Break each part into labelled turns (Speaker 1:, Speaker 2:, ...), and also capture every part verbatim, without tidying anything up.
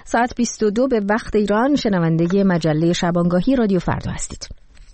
Speaker 1: ساعت بیست و دو به وقت ایران شنونده مجله شبانگاهی رادیو فردا هستید.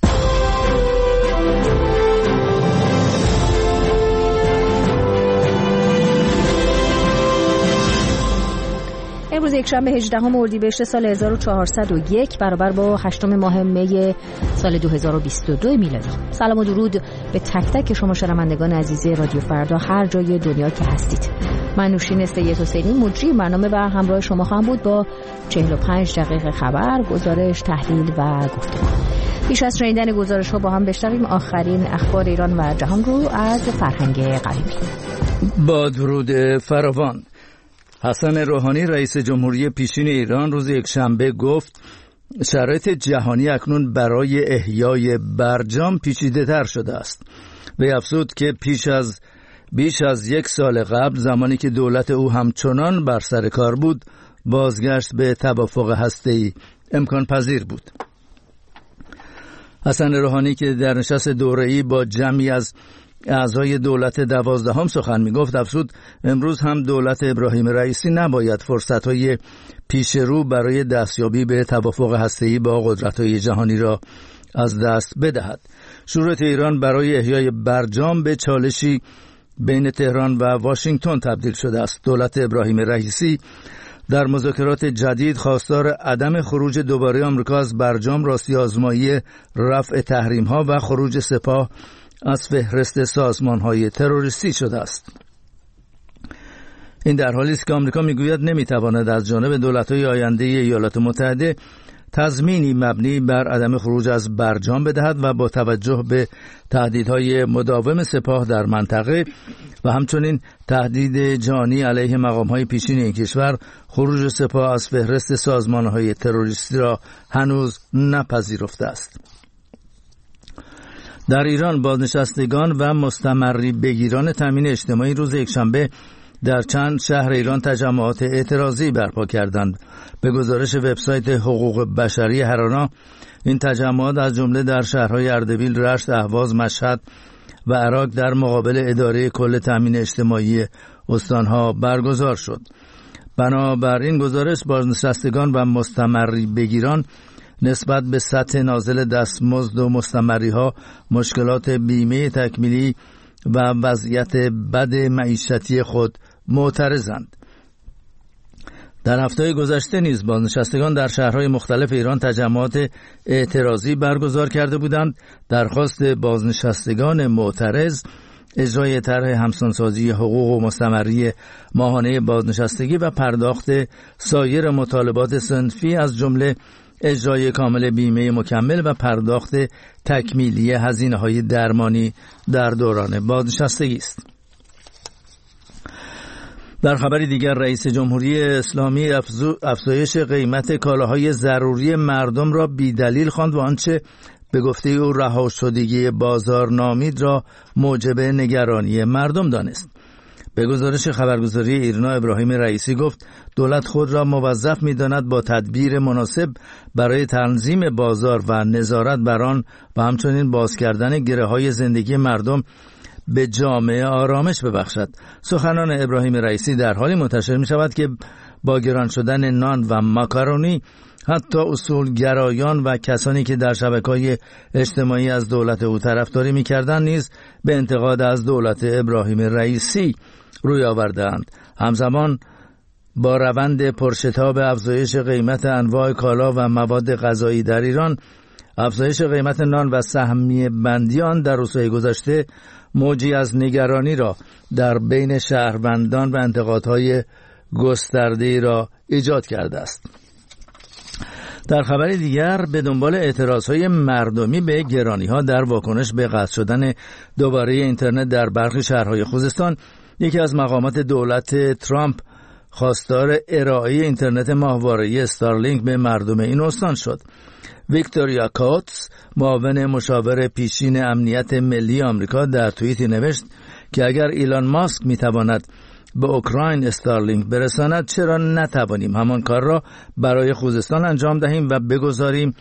Speaker 1: امروز یکشنبه هجدهم اردیبهشت سال هزار و چهارصد و یک برابر با هشتم ماه می سال دو هزار و بیست و دو میلادی. سلام و درود به تک تک شما شنوندگان عزیز رادیو فردا هر جای دنیا که هستید. من نوشین سید حسینی مجری برنامه و همراه شما خواهم بود با چهل و پنج دقیقه خبر، گزارش، تحلیل و گفتگو. پیش از شنیدن گزارش ها با هم بشنویم آخرین اخبار ایران و جهان رو از فرهنگ قویمی.
Speaker 2: با درود فراوان. حسن روحانی رئیس جمهوری پیشین ایران روز یکشنبه گفت شرایط جهانی اکنون برای احیای برجام پیچیده تر شده است. وی افزود که پیش از بیش از یک سال قبل زمانی که دولت او همچنان بر سر کار بود بازگشت به توافق هسته‌ای امکان پذیر بود. حسن روحانی که در نشست دوره‌ای با جمعی از اعضای دولت دوازدهم سخن میگفت افزود امروز هم دولت ابراهیم رئیسی نباید فرصت‌های پیش رو برای دستیابی به توافق هسته‌ای با قدرت‌های جهانی را از دست بدهد. شروط ایران برای احیای برجام به چالشی بین تهران و واشنگتن تبدیل شده است. دولت ابراهیم رئیسی در مذاکرات جدید خواستار عدم خروج دوباره آمریکا از برجام راستی آزمایی رفع تحریم‌ها و خروج سپاه از فهرست سازمان‌های تروریستی شده است. این در حالی است که آمریکا میگوید نمیتواند از جانب دولت‌های آینده ایالات متحده تضمینی مبنی بر عدم خروج از برجام بدهد و با توجه به تهدیدهای مداوم سپاه در منطقه و همچنین تهدید جانی علیه مقام‌های پیشین این کشور خروج سپاه از فهرست سازمان‌های تروریستی را هنوز نپذیرفته است. در ایران بازنشستگان و مستمری بگیران تامین اجتماعی روز یکشنبه در چند شهر ایران تجمعات اعتراضی برپا کردند. به گزارش وبسایت حقوق بشری هرانا این تجمعات از جمله در شهرهای اردبیل، رشت، اهواز، مشهد و عراق در مقابل اداره کل تامین اجتماعی استانها برگزار شد. بنابراین گزارش بازنشستگان و مستمری بگیران نسبت به سطح نازل دستمزد و مستمری‌ها، مشکلات بیمه تکمیلی و وضعیت بد معیشتی خود معترضند. در هفته گذشته نیز بازنشستگان در شهرهای مختلف ایران تجمعات اعتراضی برگزار کرده بودند. درخواست بازنشستگان معترض اجرای طرح همسانسازی حقوق و مستمری ماهانه بازنشستگی و پرداخت سایر مطالبات صنفی از جمله اجرای کامل بیمه مکمل و پرداخت تکمیلی هزینه‌های درمانی در دوران بازنشستگی است. در خبری دیگر رئیس جمهوری اسلامی افزایش قیمت کالاهای ضروری مردم را بی‌دلیل خواند و آنچه به گفته او رها شدگی بازار نامید را موجب نگرانی مردم دانست. به گزارش خبرگزاری ایرنا ابراهیم رئیسی گفت دولت خود را موظف می‌داند با تدبیر مناسب برای تنظیم بازار و نظارت بر آن و همچنین باز کردن گره‌های زندگی مردم به جامعه آرامش ببخشد. سخنان ابراهیم رئیسی در حالی منتشر می‌شود که با گران شدن نان و ماکارونی حتی اصولگرایان و کسانی که در شبکه‌های اجتماعی از دولت او طرفداری می‌کردند نیز به انتقاد از دولت ابراهیم رئیسی روی آوردند. همزمان با روند پرشتاب افزایش قیمت انواع کالا و مواد غذایی در ایران، افزایش قیمت نان و سهمیه بندی آن در روزهای گذشته موجی از نگرانی را در بین شهروندان و انتقادهای گسترده‌ای را ایجاد کرده است. در خبر دیگر به دنبال اعتراضهای مردمی به گرانی‌ها در واکنش به قطع شدن دوباره اینترنت در برخی شهرهای خوزستان، یکی از مقامات دولت ترامپ خواستار ارائه اینترنت ماهواره‌ای استارلینک به مردم این استان شد. ویکتوریا کاتس، معاون مشاور پیشین امنیت ملی آمریکا، در توییتی نوشت که اگر ایلان ماسک میتواند به اوکراین استارلینک برساند چرا نتوانیم همان کار را برای خوزستان انجام دهیم و بگذاریم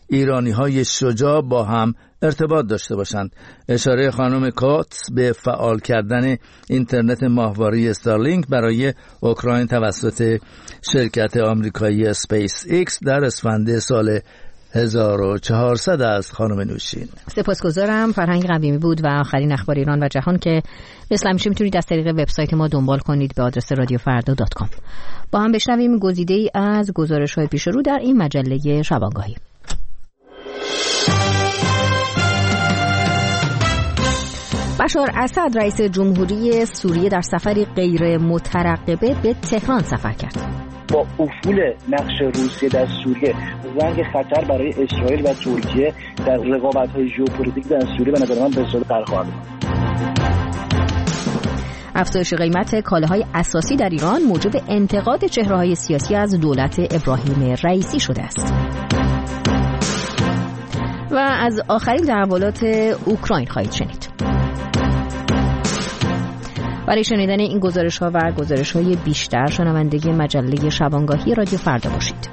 Speaker 2: ایرانی‌های شجاع با هم ارتباط داشته باشند. اشاره خانم کاتس به فعال کردن اینترنت ماهواره استارلینک برای اوکراین توسط شرکت آمریکایی اسپیس ایکس در اسفند سال هزار و چهارصد از خانم نوشین.
Speaker 1: سپاسگزارم. فرهنگ قویمی بود و آخرین اخبار ایران و جهان که مثل همیشه میتونید از طریق وبسایت ما دنبال کنید به آدرس رادیو فردا دات کام. با هم بشنویم گزیده‌ای از گزارش‌های پیش رو در این مجله شبانگاهی. بشار اسد رئیس جمهوری سوریه در سفری غیر مترقبه به تهران سفر کرد.
Speaker 3: با افول نقش روسیه در سوریه زنگ خطر برای اسرائیل و ترکیه در رقابت‌های ژئوپلیتیک در سوریه به نظر من بسیار برخواهد بود.
Speaker 1: افزایش قیمت کالاهای اساسی در ایران موجب انتقاد چهره‌های سیاسی از دولت ابراهیم رئیسی شده است. و از آخرین تحولات اوکراین خواهید شنید. برای شنیدن این گزارش‌ها و گزارش‌های بیشتر شنونده مجله شبانگاهی رادیو فردا باشید.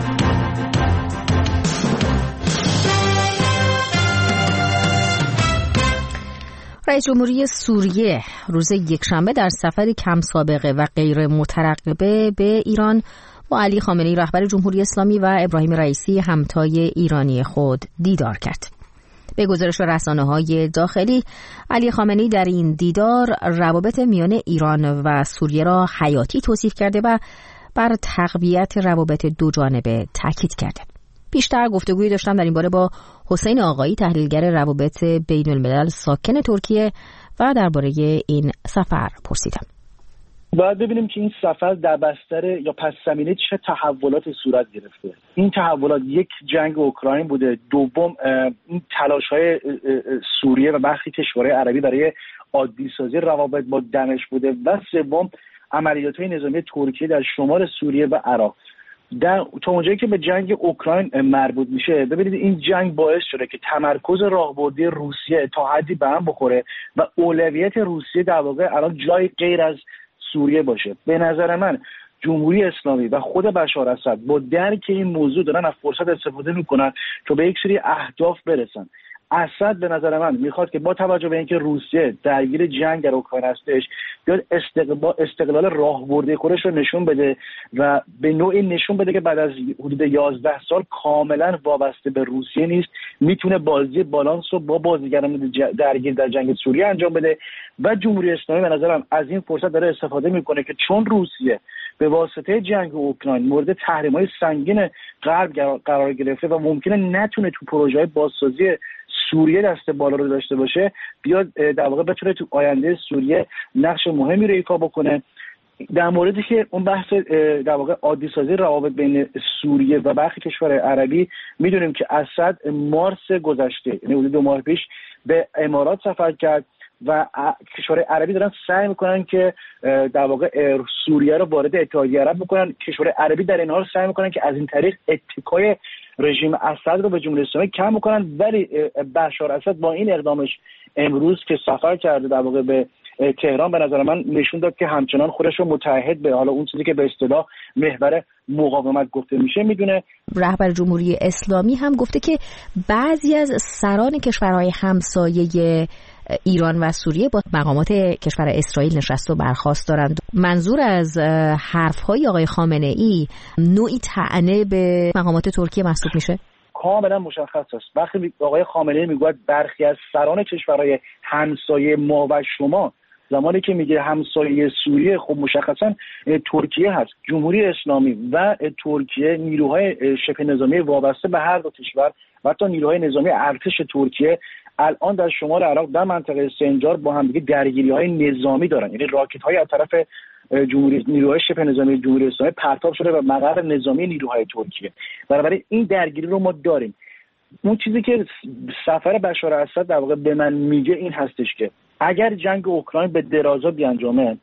Speaker 1: رئیس جمهوری سوریه روز یکشنبه در سفری کم سابقه و غیر مترقبه به ایران با علی خامنه‌ای رهبر جمهوری اسلامی و ابراهیم رئیسی همتای ایرانی خود دیدار کرد. به گزارش رسانه‌های داخلی، علی خامنه‌ای در این دیدار روابط میان ایران و سوریه را حیاتی توصیف کرده و بر تقویت روابط دو جانبه تاکید کرده. بیشتر گفتگویی داشتم در این باره با حسین آقایی، تحلیلگر روابط بین الملل ساکن ترکیه، و درباره این سفر پرسیدم.
Speaker 3: باید ببینیم که این سفر در بستر یا پس زمینه چه تحولاتی صورت گرفته. این تحولات یک جنگ اوکراین بوده، دوم این تلاش‌های سوریه و برخی کشورهای عربی برای عادی سازی روابط با دمشق بوده و سوم عملیات‌های نظامی ترکیه در شمال سوریه و عراق. در تا اونجایی که به جنگ اوکراین مربوط میشه، ببینید این جنگ باعث شده که تمرکز راهبردی روسیه تا حدی به هم بخوره و اولویت روسیه در واقع الان جای غیر از سوریه باشه. به نظر من جمهوری اسلامی و خود بشار اسد با درک این موضوع دارن از فرصت استفاده میکنن تا به یک سری اهداف برسن. اسد به نظر من میخواد که با توجه به اینکه روسیه درگیر جنگ در اوکراین هستش، بیاد استقلال استقلال راهبردی خودش رو نشون بده و به نوعی نشون بده که بعد از حدود یازده سال کاملا وابسته به روسیه نیست، میتونه بازی بالانس رو با بازیگران درگیر در جنگ سوریه انجام بده. و جمهوری اسلامی به نظرم از این فرصت داره استفاده میکنه که چون روسیه به واسطه جنگ اوکراین مورد تحریم‌های سنگین غرب قرار گرفته و ممکنه نتونه تو پروژه‌های بازسازی سوریه دست بالا رو داشته باشه، بیاد در واقع بتونه تو آینده سوریه نقش مهمی رو ایفا بکنه. در موردی که اون بحث در واقع عادی سازی روابط بین سوریه و برخی کشورهای عربی، میدونیم که اسد مارس گذشته، یعنی حدود دو ماه پیش به امارات سفر کرد و کشورهای عربی دارن سعی میکنن که در واقع سوریه رو وارد اتحادیه عرب بکنن. کشورهای عربی در این حال سعی میکنن که از این طریق اتکای رژیم اسد رو به جمهوری اسلامی کم میکنن، ولی بشار اسد با این اقدامش امروز که سفر کرده در واقع به تهران، به نظر من نشون داد که همچنان خودش رو متحد به حالا اون چیزی که به اصطلاح محور مقاومت گفته میشه میدونه.
Speaker 1: رهبر جمهوری اسلامی هم گفته که بعضی از سران کشورهای همسایه ایران و سوریه با مقامات کشور اسرائیل نشست و برخاست دارند. منظور از حرفهای آقای خامنه ای نوعی طعنه به مقامات ترکیه محسوب میشه؟
Speaker 3: کاملا مشخص است. وقتی آقای خامنه ای میگه برخی از سران کشورهای همسایه ما و شما، زمانی که میگه همسایه سوریه، خب مشخصا ترکیه هست. جمهوری اسلامی و ترکیه نیروهای شبه نظامی وابسته به هر دو کشور و حتی نیروهای نظامی ارتش ترکیه الان در شمال عراق در منطقه سنجار با هم دیگه درگیری‌های نظامی دارن. یعنی راکت‌های از طرف جمهوری نیروهای شبه نظامی جمهوری اسلامی پرتاب شده و مقر نظامی نیروهای ترکیه. بنابراین این درگیری رو ما داریم. اون چیزی که سفر بشار اسد در واقع به من میگه این هستش که اگر جنگ اوکراین به درازا بیانجامه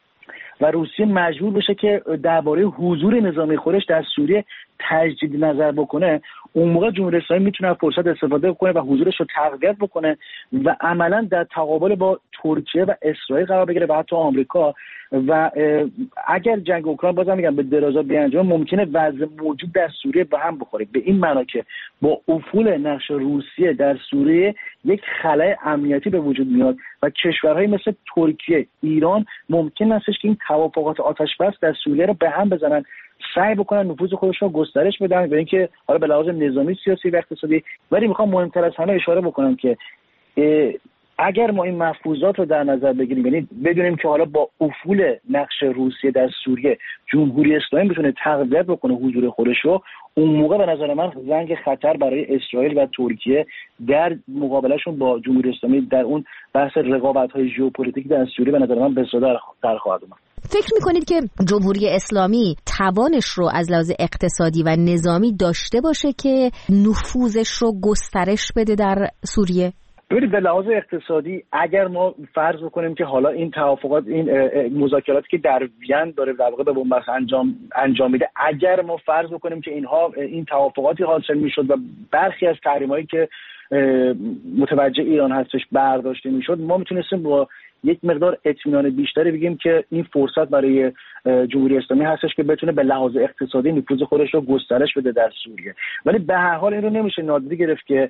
Speaker 3: و روسیه مجبور بشه که درباره حضور نظامی خودش در سوریه تجدید نظر بکنه، اون موقع جمهوری اسلامی میتونه فرصت استفاده کنه و حضورش رو تقویت بکنه و عملا در تقابل با ترکیه و اسرائیل قرار بگیره و حتی آمریکا. و اگر جنگ اوکراین بازم میگم به درازا بیانجام، ممکنه وضع موجود در سوریه به هم بخوره، به این معنا که با افول نقش روسیه در سوریه یک خلأ امنیتی به وجود میاد و کشورهای مثل ترکیه، ایران ممکن است که این توافقات آتش‌بس در سوریه رو به هم بزنن، سعی بکنن نفوذ خودشون رو گسترش بدن به اینکه حالا به لحاظ نظامی، سیاسی و اقتصادی. ولی میخوام مهمتر از همه اشاره بکنم که اگر ما این مفروضات رو در نظر بگیریم، یعنی بدونیم که حالا با افول نقش روسیه در سوریه جمهوری اسلامی بتونه تقویت بکنه حضور خودش رو، اون موقع به نظر من زنگ خطر برای اسرائیل و ترکیه در مقابلهشون با جمهوری اسلامی در اون بحث رقابت‌های ژئوپلیتیک در سوریه به نظر من به صدا در خواهد اومد.
Speaker 1: فکر می‌کنید که جمهوری اسلامی توانش رو از لحاظ اقتصادی و نظامی داشته باشه که نفوذش رو گسترش بده در سوریه؟
Speaker 3: ببینید به لحاظ اقتصادی اگر ما فرض بکنیم که حالا این توافقات، این مذاکراتی که در وین داره در واقع به بنبست انجام انجام میده، اگر ما فرض بکنیم که اینها این توافقاتی حاصل میشد و برخی از تحریمایی که متوجه ایران هستش برداشته میشد، ما میتونستیم با یک مقدار اطمینان بیشتری بگیم که این فرصت برای جمهوری اسلامی هستش که بتونه به لحاظ اقتصادی نفوذ خودش رو گسترش بده در سوریه. ولی به هر حال این رو نمیشه نادیده گرفت که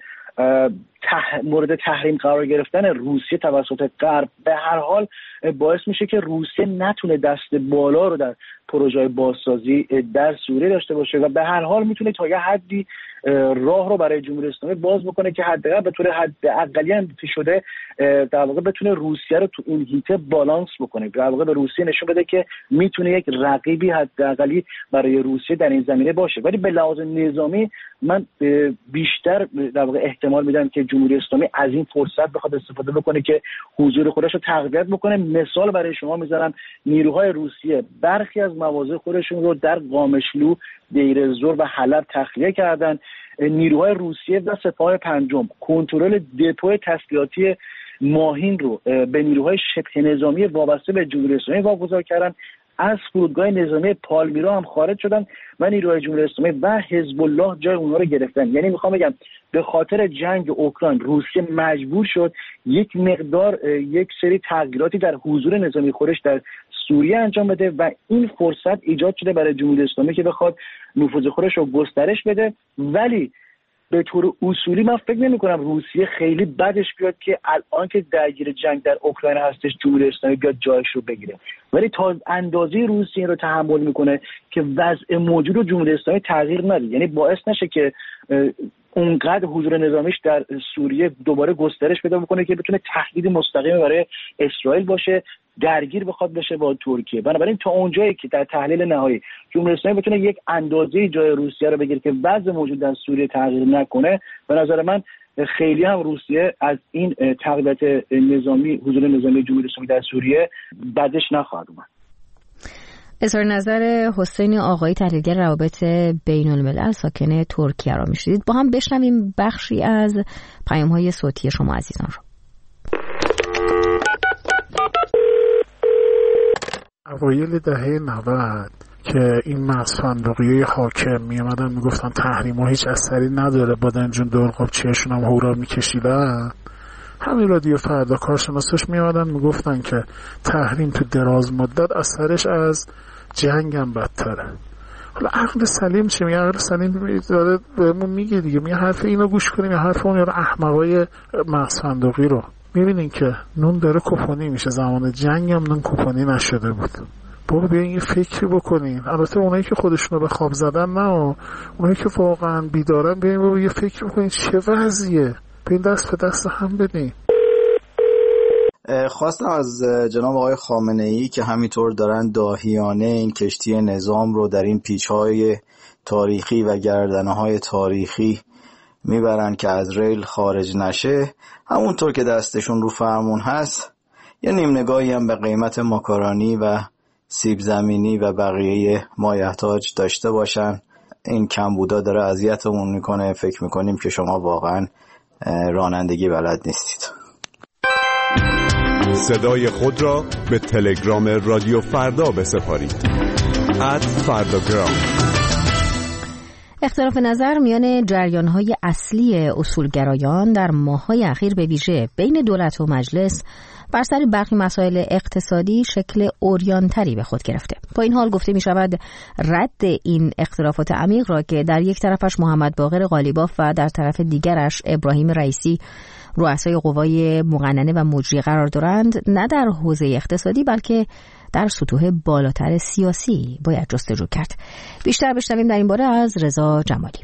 Speaker 3: تح... مورد تحریم قرار گرفتن روسیه توسط غرب به هر حال باعث میشه که روسیه نتونه دست بالا رو در پروژه بازسازی در سوریه داشته باشه و به هر حال میتونه تا یه حدی راه رو برای جمهوری اسلامی باز بکنه که حداقل به طور حداقلی هم شده در واقع بتونه روسیه رو تو این هیته بالانس بکنه، در واقع به روسیه نشون بده که میتونه یک رقیبی حداقلی برای روسیه در این زمینه باشه. ولی به لحاظ نظامی من بیشتر در واقع احتمال میدم که جمهوری اسلامی از این فرصت بخواد استفاده بکنه که حضور خودش رو تقویت بکنه. مثال برای شما میذارم، نیروهای روسیه برخی از مواضع خودشون رو در قامشلو، دیر الزور و حلب تخلیه کردن. نیروهای روسیه و سپاه پنجم کنترل دپو تسلیحاتی ماهین رو به نیروهای شبه نظامی وابسته به جمهوری اسلامی واگذار کردن. از فرودگاه نظامی پالمیرا هم خارج شدن و نیروهای جمهوری اسلامی و حزب الله جای اونها رو گرفتن. یعنی میخوام بگم به خاطر جنگ اوکراین روسیه مجبور شد یک مقدار یک سری تغییراتی در حضور نظامی خودش در سوریه انجام بده و این فرصت ایجاد شده برای جمهوری اسلامی که بخواد نفوذ خودش رو گسترش بده. ولی به طور اصولی من فکر نمی کنم روسیه خیلی بدش بیاد که الان که درگیر جنگ در اوکراین هستش جمهوری اسلامی بیاد جایش رو بگیره، ولی تا اندازه روسیه رو تحمل میکنه که وضع موجود رو جمهوری اسلامی تغییر نده، یعنی باعث نشه که اونقدر حضور نظامیش در سوریه دوباره گسترش پیدا بکنه که بتونه تهدید مستقیم برای اسرائیل باشه، درگیر بخواد بشه با ترکیه. بنابراین تا اونجایی که در تحلیل نهایی جمهوری اسلامی بتونه یک اندازه جای روسیه رو بگیره که وضع موجود در سوریه تغییر نکنه، به نظر من خیلی هم روسیه از این تقویت نظامی، حضور نظامی جمهوری اسلامی در سوریه بعدش نخواهد اومد.
Speaker 1: اظهار نظر حسین آقایی، تحلیلگر روابط بین الملل ساکن ترکیه را میشنیدید. با هم بشنویم بخشی از پیام‌های صوتی شما عزیزان رو.
Speaker 4: اوایل دهه نود که این مغزفندقیای حاکم می اومدن میگفتن تحریم ها هیچ اثری نداره، بادن جون دلقابچیشون هم هورا میکشیدن، همین رادیو فردا کارشناساش می اومدن میگفتن که تحریم تو دراز مدت اثرش از جنگ هم بدتره. حالا عقل سلیم چه میگه؟ عقل سلیم داره بهمون میگه دیگه، میگه حرف اینو گوش کنیم یا حرف اون یارو احمقای مغزفندقی رو. میبینین که نون داره کوپانی میشه، زمان جنگ هم نون کوپانی نشده بود. بابا بیاین یه فکری بکنین. البته اونایی که خودشونو به خواب زدن نه، اونایی که واقعا بیدارن بیاین بابا یه فکر بکنین چه وضعیه، بیاین دست به دست هم بدین.
Speaker 2: خواستم از جناب آقای خامنه‌ای که همینطور دارن داهیانه این کشتی نظام رو در این پیچ‌های تاریخی و گردنه‌های تاریخی میبرن که از ریل خارج نشه، همونطور که دستشون رو فرمون هست یه نیم نگاهی هم به قیمت ماکارونی و سیب زمینی و بقیه مایحتاج داشته باشن. این کمبودا داره اذیتمون میکنه، فکر میکنیم که شما واقعا رانندگی بلد نیستید.
Speaker 5: صدای خود را به تلگرام رادیو فردا بسپارید. ات فرداگرام.
Speaker 1: اختلاف نظر میان جریان‌های اصلی اصولگرایان در ماه‌های اخیر به ویژه بین دولت و مجلس بر سر برخی مسائل اقتصادی شکل عریان‌تری به خود گرفته. با این حال گفته می‌شود رد این اختلافات عمیق را که در یک طرفش محمد باقر قالیباف و در طرف دیگرش ابراهیم رئیسی رؤسای قوای مقننه و مجری قرار دارند، نه در حوزه اقتصادی بلکه در سطوح بالاتر سیاسی باید جستجو کرد. بیشتر بشنویم در این باره از رضا جمالی.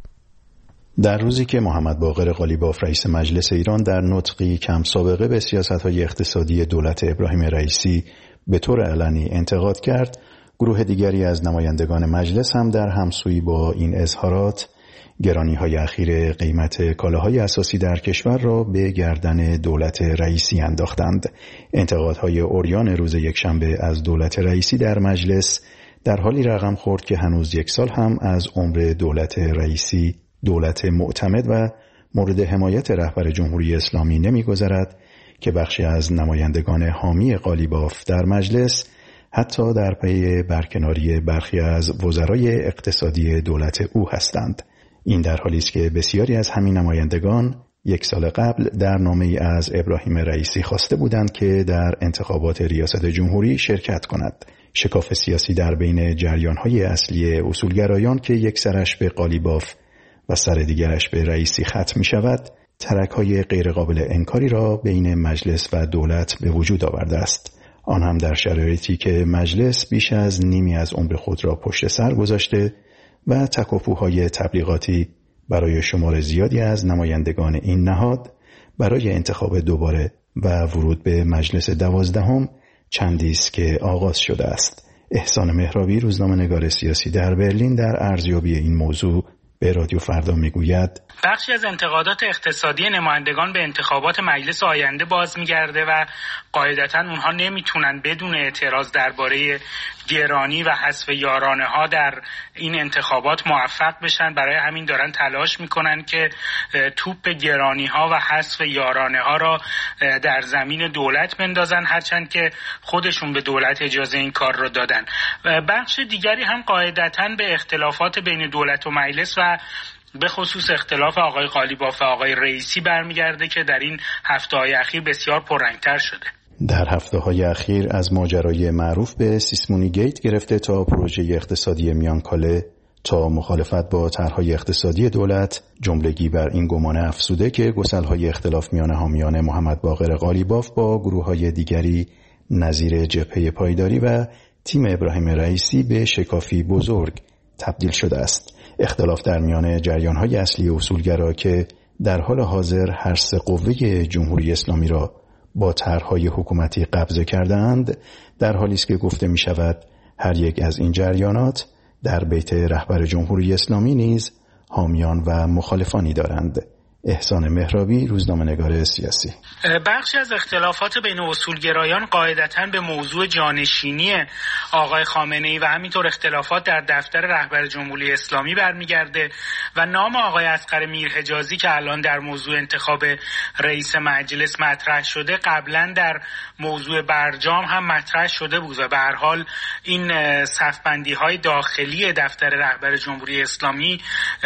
Speaker 6: در روزی که محمد باقر قالیباف رئیس مجلس ایران در نطقی کم سابقه به سیاست‌های اقتصادی دولت ابراهیم رئیسی به طور علنی انتقاد کرد، گروه دیگری از نمایندگان مجلس هم در همسویی با این اظهارات گرانی‌های اخیر قیمت کالاهای اساسی در کشور را به گردن دولت رئیسی انداختند. انتقادهای عریان روز یکشنبه از دولت رئیسی در مجلس در حالی رقم خورد که هنوز یک سال هم از عمر دولت رئیسی، دولت معتمد و مورد حمایت رهبر جمهوری اسلامی نمی‌گذرد که بخشی از نمایندگان حامی قالیباف در مجلس حتی در پی برکناری برخی از وزرای اقتصادی دولت او هستند. این در حالی است که بسیاری از همین نمایندگان یک سال قبل در نامه‌ای از ابراهیم رئیسی خواسته بودند که در انتخابات ریاست جمهوری شرکت کند. شکاف سیاسی در بین جریان‌های اصلی اصولگرایان که یک سرش به قالیباف و سر دیگرش به رئیسی ختم می‌شود، ترک‌های غیرقابل انکاری را بین مجلس و دولت به وجود آورده است. آن هم در شرایطی که مجلس بیش از نیمی از عمر خود را پشت سر گذاشته و تکاپوهای تبلیغاتی برای شمار زیادی از نمایندگان این نهاد برای انتخاب دوباره و ورود به مجلس دوازدهم چندی است که آغاز شده است. احسان مهرابی، روزنامه‌نگار سیاسی در برلین، در ارزیابی این موضوع به رادیو فردا میگوید
Speaker 7: بخشی از انتقادات اقتصادی نمایندگان به انتخابات مجلس آینده باز میگرده و قاعدتاً اونها نمیتونن بدون اعتراض درباره گرانی و حذف یارانه ها در این انتخابات موفق بشن. برای همین دارن تلاش میکنن که توپ گرانی ها و حذف یارانه ها را در زمین دولت بندازن، هرچند که خودشون به دولت اجازه این کار رو دادن. بخش دیگری هم قاعدتاً به اختلافات بین دولت و مجلس و به خصوص اختلاف آقای قالیباف و آقای رئیسی برمیگرده که در این هفته‌های اخیر بسیار پررنگ‌تر شده.
Speaker 6: در هفته‌های اخیر از ماجرای معروف به سیسمونی گیت گرفته تا پروژه اقتصادی میانکاله تا مخالفت با طرح‌های اقتصادی دولت، جملگی بر این گمان افزوده که گسل‌های اختلاف میان حامیان محمد باقر قالیباف با گروه‌های دیگری نظیر جبهه پایداری و تیم ابراهیم رئیسی به شکافی بزرگ تبدیل شده است. اختلاف در میان جریان‌های اصلی اصولگرا که در حال حاضر هر سه قوه جمهوری اسلامی را با طرح‌های حکومتی قبضه کرده‌اند، در حالی است که گفته می‌شود هر یک از این جریانات در بیت رهبر جمهوری اسلامی نیز حامیان و مخالفانی دارند. احسان مهرابی، روزنامه‌نگار سیاسی.
Speaker 7: بخشی از اختلافات بین اصولگرایان قاعدتاً به موضوع جانشینی آقای خامنه‌ای و همینطور اختلافات در دفتر رهبر جمهوری اسلامی برمیگرده و نام آقای اصغر میرحجازی که الان در موضوع انتخاب رئیس مجلس مطرح شده قبلا در موضوع برجام هم مطرح شده بود و به هر حال این صف‌بندی‌های داخلی دفتر رهبر جمهوری اسلامی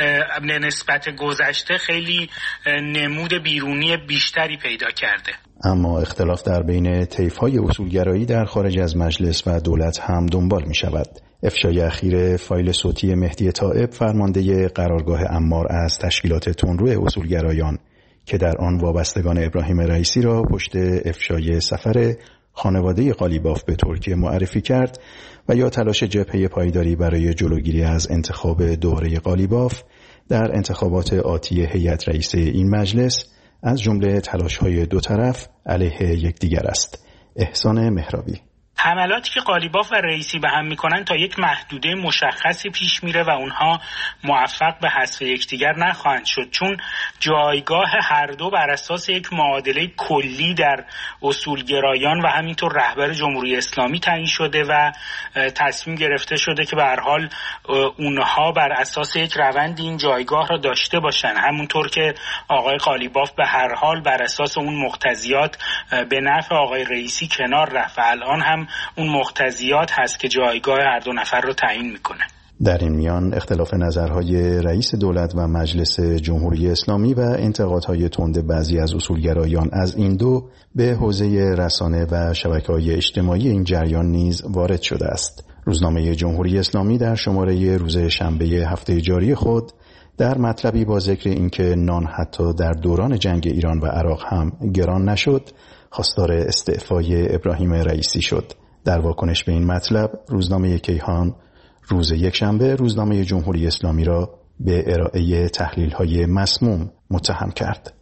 Speaker 7: نسبت گذشته خیلی نمود بیرونی بیشتری پیدا کرده.
Speaker 6: اما اختلاف در بین طیف‌های اصولگرایی در خارج از مجلس و دولت هم دنبال می شود. افشای اخیر فایل صوتی مهدی طائب، فرمانده قرارگاه عمار از تشکیلات تندرو اصولگرایان که در آن وابستگان ابراهیم رئیسی را پشت افشای سفر خانواده قالیباف به ترکیه معرفی کرد و یا تلاش جبهه پایداری برای جلوگیری از انتخاب دوره قالیباف در انتخابات آتی هیئت رئیسه این مجلس از جمله تلاش‌های دو طرف علیه یکدیگر است. احسان مهرابی.
Speaker 7: حملاتی که قالیباف و رئیسی به هم میکنن تا یک محدوده مشخصی پیش میره و اونها موفق به حذف یکدیگر نخواهند شد، چون جایگاه هر دو بر اساس یک معادله کلی در اصولگرایان و همینطور رهبر جمهوری اسلامی تعیین شده و تصمیم گرفته شده که به هر حال اونها بر اساس یک روند این جایگاه را داشته باشن، همونطور که آقای قالیباف به هر حال بر اساس اون مقتضیات به نفع آقای رئیسی کنار رفت. الان هم اون مقتضیات هست که جایگاه هر دو نفر رو تعیین میکنه.
Speaker 6: در این میان اختلاف نظرهای رئیس دولت و مجلس جمهوری اسلامی و انتقادهای تند بعضی از اصولگرایان از این دو به حوزه رسانه و شبکه‌های اجتماعی این جریان نیز وارد شده است. روزنامه جمهوری اسلامی در شماره روز شنبه هفته جاری خود در مطلبی با ذکر اینکه نان حتی در دوران جنگ ایران و عراق هم گران نشد، خواستار استعفای ابراهیم رئیسی شد. در واکنش به این مطلب، روزنامه کیهان روز یکشنبه روزنامه جمهوری اسلامی را به ارائه تحلیل‌های مسموم متهم کرد.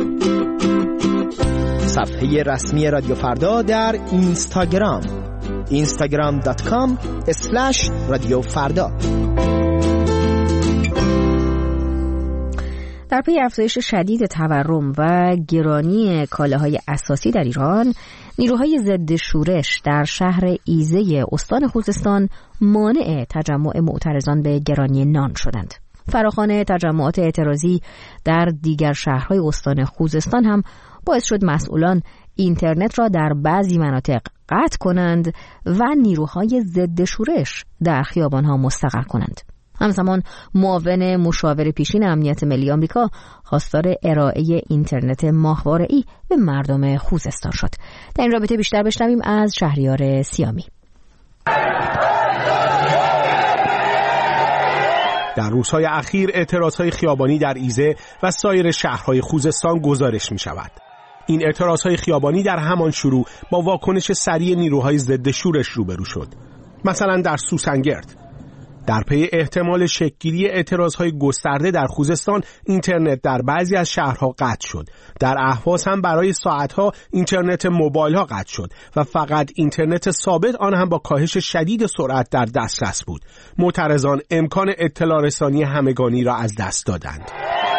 Speaker 8: صفحه رسمی رادیو فردا در اینستاگرام اینستاگرام دات کام اسلش رادیو فردا.
Speaker 1: در پی افزایش شدید تورم و گرانی کالاهای اساسی در ایران، نیروهای ضد شورش در شهر ایزه استان خوزستان مانع تجمع معترضان به گرانی نان شدند. فراخوان تجمعات اعتراضی در دیگر شهرهای استان خوزستان هم باعث شد مسئولان اینترنت را در بعضی مناطق قطع کنند و نیروهای ضد شورش در خیابانها مستقر کنند. همزمان معاون مشاور پیشین امنیت ملی آمریکا خواستار ارائه اینترنت ماهواره‌ای به مردم خوزستان شد. در این رابطه بیشتر بشنویم از شهریار سیامی.
Speaker 9: در روزهای اخیر اعتراضهای خیابانی در ایزه و سایر شهرهای خوزستان گزارش می شود. این اعتراضهای خیابانی در همان شروع با واکنش سریع نیروهای ضد شورش روبرو شد. مثلا در سوسنگرد در پی احتمال شکل‌گیری اعتراضهای گسترده در خوزستان، اینترنت در بعضی از شهرها قطع شد. در اهواز هم برای ساعتها اینترنت موبایل‌ها قطع شد و فقط اینترنت ثابت، آن هم با کاهش شدید سرعت، در دسترس بود. معترضان امکان اطلاع رسانی همگانی را از دست دادند.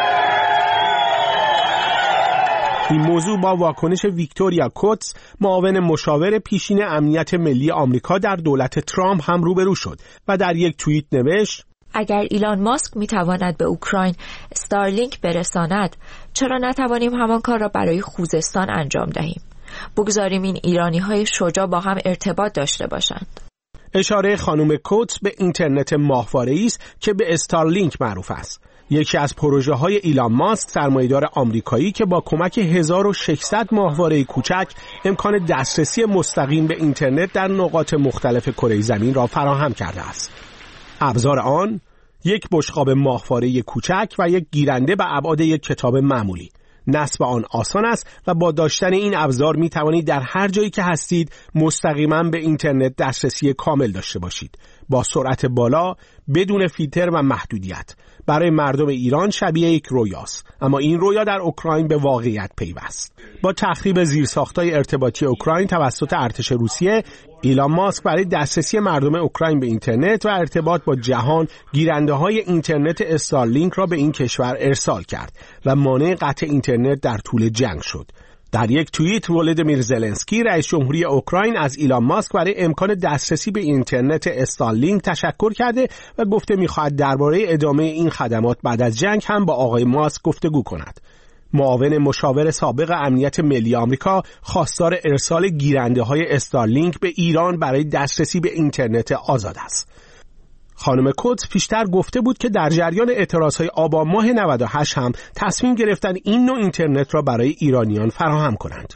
Speaker 9: این موضوع با واکنش ویکتوریا کوتس، معاون مشاور پیشین امنیت ملی آمریکا در دولت ترامپ هم روبرو شد و در یک توییت نوشت:
Speaker 10: اگر ایلان ماسک میتواند به اوکراین استارلینک برساند، چرا نتوانیم همان کار را برای خوزستان انجام دهیم؟ بگذاریم این ایرانی های شجاع با هم ارتباط داشته باشند.
Speaker 9: اشاره خانم کوتس به اینترنت ماهواره‌ای است که به استارلینک معروف است. یکی از پروژه های ایلان ماسک، سرمایه‌دار آمریکایی که با کمک هزار و ششصد ماهواره کوچک امکان دسترسی مستقیم به اینترنت در نقاط مختلف کره زمین را فراهم کرده است. ابزار آن یک بشقاب ماهواره کوچک و یک گیرنده به ابعاد یک کتاب معمولی. نصب آن آسان است و با داشتن این ابزار می توانید در هر جایی که هستید مستقیما به اینترنت دسترسی کامل داشته باشید، با سرعت بالا، بدون فیلتر و محدودیت. برای مردم ایران شبیه یک رویاست، اما این رویا در اوکراین به واقعیت پیوست. با تخریب زیرساخت‌های ارتباطی اوکراین توسط ارتش روسیه، ایلان ماسک برای دسترسی مردم اوکراین به اینترنت و ارتباط با جهان گیرنده‌های اینترنت استارلینک را به این کشور ارسال کرد و مانع قطع اینترنت در طول جنگ شد. در یک توییت، ولادیمیر زلنسکی، رئیس جمهوری اوکراین، از ایلان ماسک برای امکان دسترسی به اینترنت استارلینک تشکر کرده و گفته می‌خواهد درباره ادامه این خدمات بعد از جنگ هم با آقای ماسک گفتگو کند. معاون مشاور سابق امنیت ملی آمریکا خواستار ارسال گیرنده‌های استارلینک به ایران برای دسترسی به اینترنت آزاد است. خانم کوتس پیشتر گفته بود که در جریان اعتراضهای آبان ماه نود و هشت هم تصمیم گرفتن این نوع اینترنت را برای ایرانیان فراهم کنند.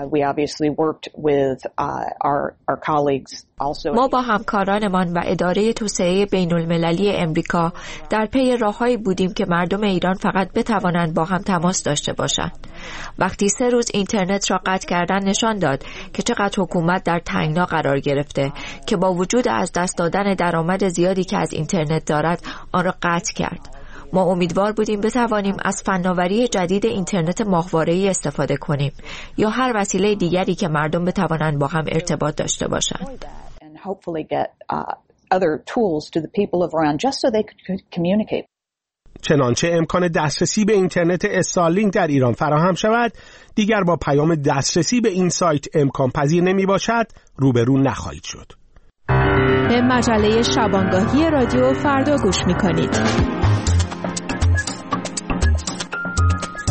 Speaker 10: ما با همکارانمان و اداره توسعه بین المللی امریکا در پی راههایی بودیم که مردم ایران فقط بتوانند با هم تماس داشته باشند. وقتی سه روز اینترنت را قطع کردن نشان داد که چقدر حکومت در تنگنا قرار گرفته که با وجود از دست دادن درآمد زیادی که از اینترنت دارد آن را قطع کرد. ما امیدوار بودیم بتوانیم از فناوری جدید اینترنت ماهواره‌ای استفاده کنیم یا هر وسیله دیگری که مردم بتوانند با هم ارتباط داشته باشند.
Speaker 9: چنانچه امکان دسترسی به اینترنت استارلینک در ایران فراهم شود، دیگر با پیام دسترسی به این سایت امکان پذیر نمی باشد روبرو نخواهید شد.
Speaker 11: به مجله شبانگاهی رادیو فردا گوش می کنید.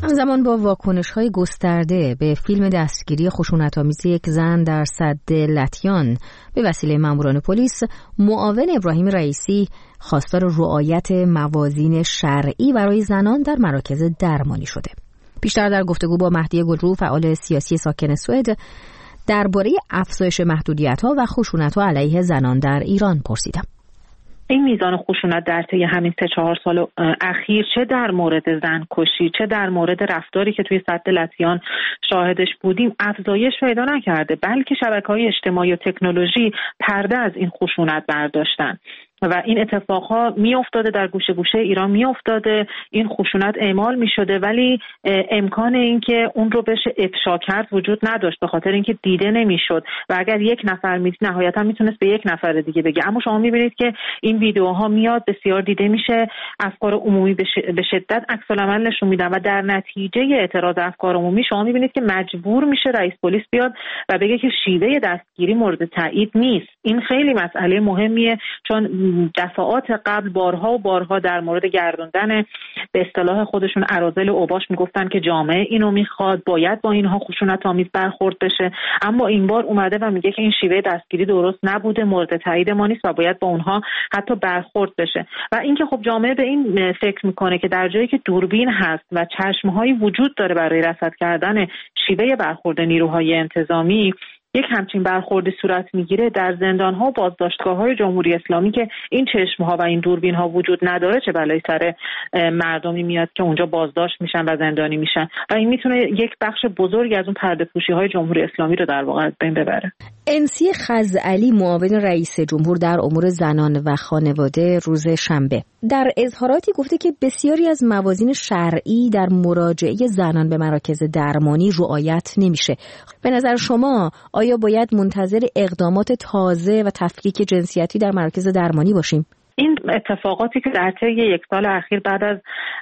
Speaker 1: همزمان با واکنش‌های گسترده به فیلم دستگیری خشونت‌آمیز یک زن در سد لطیان به وسیله ماموران پلیس، معاون ابراهیم رئیسی خواستار رعایت موازین شرعی برای زنان در مراکز درمانی شده. بیشتر در گفتگو با مهدی گلرو، فعال سیاسی ساکن سوئد، درباره افزایش محدودیت‌ها و خشونت‌ها علیه زنان در ایران پرسیدم.
Speaker 12: این میزان خشونت در طی همین سه چهار سال اخیر، چه در مورد زن کشی چه در مورد رفتاری که توی سد لطیان شاهدش بودیم، افزایش پیدا نکرده، بلکه شبکه‌های اجتماعی و تکنولوژی پرده از این خشونت برداشتن و این اتفاقها می افتاده، در گوشه گوشه ایران می افتاده، این خشونت اعمال می شده، ولی امکان این که اون رو بشه افشا کرد وجود نداشت، به خاطر اینکه دیده نمی شد و اگر یک نفر می نهایتا میتونست به یک نفر دیگه بگه. اما شما می بینید که این ویدیوها میاد، بسیار دیده میشه، افکار عمومی به شدت عکس العمل نشون میدن و در نتیجه اعتراض افکار عمومی شما می بینید که مجبور میشه رئیس پلیس بیاد و بگه که شیوه دستگیری مورد تایید نیست. این خیلی مسئله مهمیه، چون دفعات قبل بارها و بارها در مورد گردوندن به اصطلاح خودشون اراذل اوباش میگفتن که جامعه اینو میخواد، باید با اینها خشونت آمیز برخورد بشه، اما این بار اومده و میگه که این شیوه دستگیری درست نبوده، مورد تایید ما نیست و باید با اونها حتی برخورد بشه. و اینکه خب جامعه به این فکر میکنه که در جایی که دوربین هست و چشمهایی وجود داره برای رصد کردن شیوه برخورد نیروهای انتظامی، یک همچین برخوردی صورت میگیره در زندان‌ها و بازداشتگاه‌های جمهوری اسلامی که این چشم‌ها و این دوربین‌ها وجود نداره، چه بلایی سر مردمی میاد که اونجا بازداشت میشن و زندانی میشن و این میتونه یک بخش بزرگی از اون پرده‌پوشی‌های جمهوری اسلامی رو در واقع از بین ببره.
Speaker 1: انسی خزعلی، معاون رئیس جمهور در امور زنان و خانواده، روز شنبه در اظهاراتی گفته که بسیاری از موازین شرعی در مراجعه زنان به مراکز درمانی رعایت نمیشه. به نظر شما آیا باید منتظر اقدامات تازه و تفکیک جنسیتی در مراکز درمانی باشیم؟
Speaker 12: این اتفاقاتی که در طی یک سال اخیر بعد از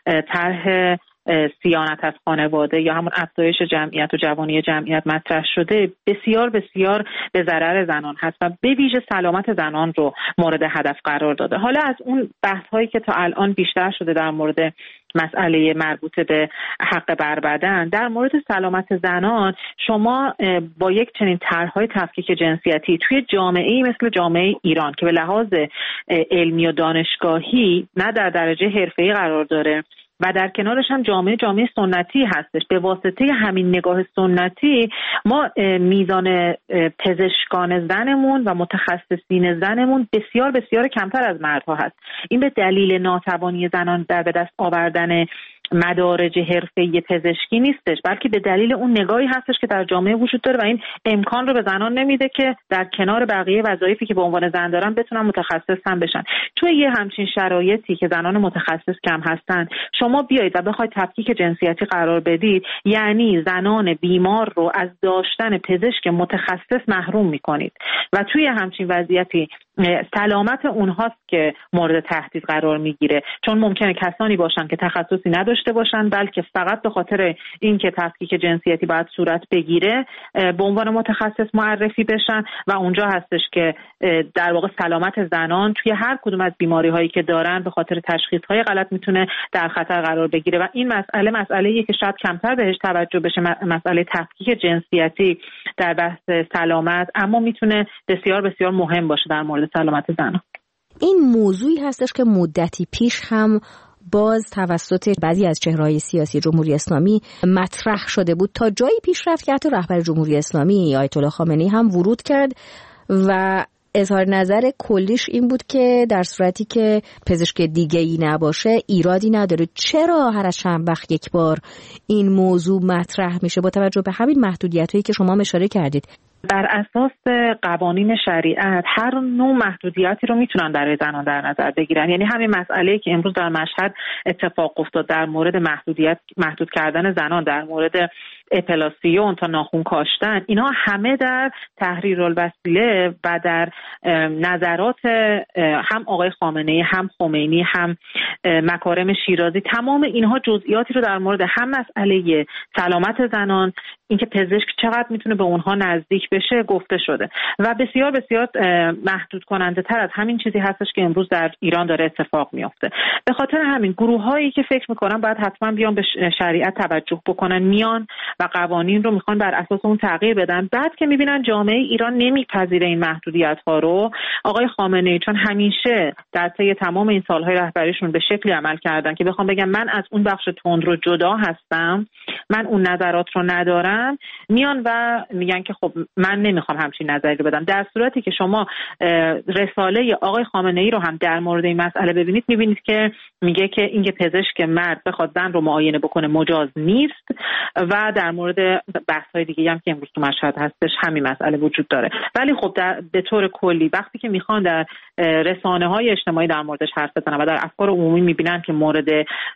Speaker 12: طرح صیانت از خانواده یا همون افزایش جمعیت و جوانی جمعیت مطرح شده، بسیار بسیار به ضرر زنان هست و به ویژه سلامت زنان رو مورد هدف قرار داده. حالا از اون بحث‌هایی که تا الان بیشتر شده در مورد مسئله مربوط به حق بر بدن، در مورد سلامت زنان شما با یک چنین طرح‌های تفکیک جنسیتی توی جامعه‌ای مثل جامعه ایران که به لحاظ علمی و دانشگاهی نه در درجه حرفه‌ای قرار داره و در کنارش هم جامعه جامعه سنتی هستش، به واسطه همین نگاه سنتی ما میزان پزشکان زنمون و متخصصین زنمون بسیار بسیار کمتر از مردها هست. این به دلیل ناتوانی زنان در به دست آوردن مدارج حرفه‌ای پزشکی نیستش، بلکه به دلیل اون نگاهی هستش که در جامعه وجود داره و این امکان رو به زنان نمیده که در کنار بقیه وظایفی که به عنوان زن دارن بتونن متخصص هم بشن. توی یه همچین شرایطی که زنان متخصص کم هستن، شما بیایید و بخواید تفکیک جنسیتی قرار بدید، یعنی زنان بیمار رو از داشتن پزشک متخصص محروم میکنید و توی همچین وضعیتی سلامت اونهاست که مورد تهدید قرار میگیره، چون ممکنه کسانی باشن که تخصصی نداشته باشن بلکه فقط به خاطر اینکه تفکیک جنسیتی باید صورت بگیره به عنوان متخصص معرفی بشن و اونجا هستش که در واقع سلامت زنان توی هر کدوم از بیماری هایی که دارن به خاطر تشخیص های غلط میتونه در خطر قرار بگیره و این مسئله مسئله‌ایه که شاید کمتر بهش توجه بشه، مسئله تفکیک جنسیتی در بحث سلامت، اما میتونه بسیار بسیار مهم باشه در مورد سلامت زنان.
Speaker 1: این موضوعی هستش که مدتی پیش هم باز توسط بعضی از چهره‌های سیاسی جمهوری اسلامی مطرح شده بود، تا جایی پیش رفت که حتی رهبر جمهوری اسلامی آیت الله خامنه‌ای هم ورود کرد و اظهار نظر کلیش این بود که در صورتی که پزشک دیگه‌ای نباشه ایرادی نداره. چرا هر چند وقت یک بار این موضوع مطرح میشه با توجه به همین محدودیت‌هایی که شما اشاره کردید؟
Speaker 12: بر اساس قوانین شریعت هر نوع محدودیتی رو میتونن برای زنان در نظر بگیرن، یعنی همین مسئله که امروز در مشهد اتفاق افتاد در مورد محدودیت محدود کردن زنان، در مورد اپلاسیون تا ناخن کاشتن، اینا همه در تحریرالوسیله و در نظرات هم آقای خامنه‌ای، هم خمینی، هم مکارم شیرازی، تمام اینها جزئیاتی رو در مورد هم مسئله سلامت زنان، اینکه پزشک چقدر میتونه به اونها نزدیک بشه گفته شده و بسیار بسیار محدود کننده تر از همین چیزی هستش که امروز در ایران داره اتفاق میفته. به خاطر همین گروه هایی که فکر میکنن باید حتما بیان به شریعت توجه بکنن، میان و قوانین رو میخوان بر اساس اون تغییر بدن. بعد که میبینن جامعه ایران نمیپذیره این محدودیت ها رو، آقای خامنه‌ای چون همیشه در طی تمام این سالهای رهبریشون به شکلی عمل کردن که بخوام بگم من از اون بخش تند رو جدا هستم، من اون نظرات رو ندارم، میان و میگن که خب من نمیخوام همچین نظری رو بدم. در صورتی که شما رساله آقای خامنه‌ای رو هم در مورد این مسئله ببینید، میبینید که میگه که اینکه پزشک مرد بخواد زن رو معاینه بکنه مجاز نیست و در مورد بحث‌های دیگه هم که امروز تو مشهد هستش همین مسئله وجود داره. ولی خب در به طور کلی وقتی که میخوان در رسانه‌های اجتماعی در موردش حرف بزنن و در افکار عمومی میبینن که مورد